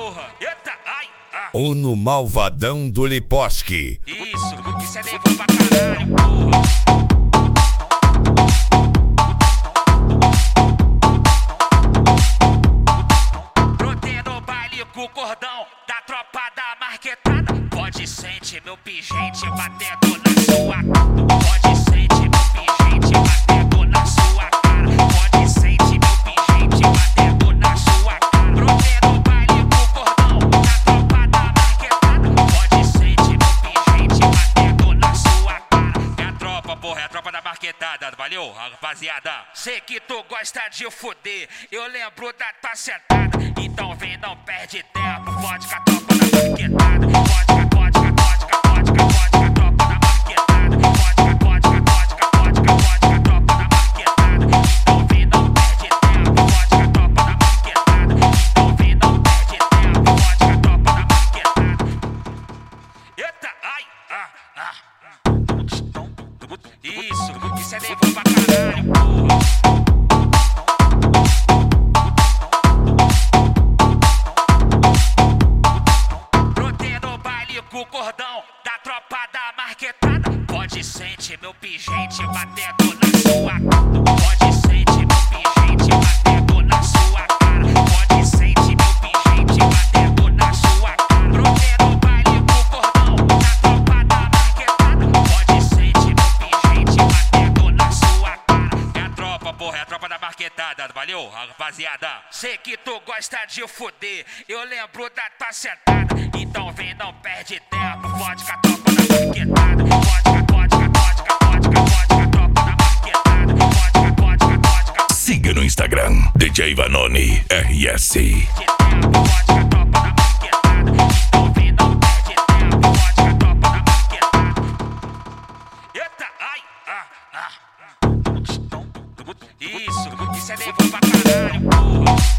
porra. Eita, ai, Ou no Malvadão do Liposki. isso é levou pra caralho, porra. Brotei no baile com o cordão da tropa da marquetada. Pode sentir meu pingente batendo na sua cara. Pode sentir meu pingente batendo na sua cara. Pode sentir meu pingente batendo na sua cara. Brotei no baile com o cordão da tropa da marquetada. Pode sentir meu pingente batendo na sua cara. É a tropa, porra, é a tropa da marquetada, valeu, rapaziada? Sei que tu gosta de foder, eu lembro da tua sentada. Então vem, não perde tempo, vodka, tropa da marquetada. Vodka, vodka, vodka, vodka, vodka, tropa da marquetada. Vodka, vodka, vodka, vodka, vodka, tropa da marquetada. Então vem, não perde tempo, vodka, tropa da marquetada. Então vem, não perde tempo, vodka, tropa da marquetada. Eita, ai, isso é levou pra caralho, porra. Brotei no baile com o cordão da tropa da marquetada. Pode sentir meu pingente batendo na sua cara. Pode sentir meu pingente batendo na sua cara. Pode sentir meu pingente batendo na sua cara. Brotei no baile com o cordão da tropa da marquetada. Pode sentir meu pingente batendo na sua cara. É a tropa, porra, é a tropa da marquetada, valeu, rapaziada? Sei que tu gosta de foder, eu lembro da tua sentada. Então vem, não perde tempo, vodka, tropa da marquetada. Vodka, vodka, vodka, vodka, vodka, tropa da marquetada. Vodka, vodka, vodka. Siga no Instagram, DJ Vanoni RS. Vodka, tropa da marquetada. Então vem, não perde tempo, vodka, tropa da marquetada. Eita, ai, isso é levou pra caralho, porra.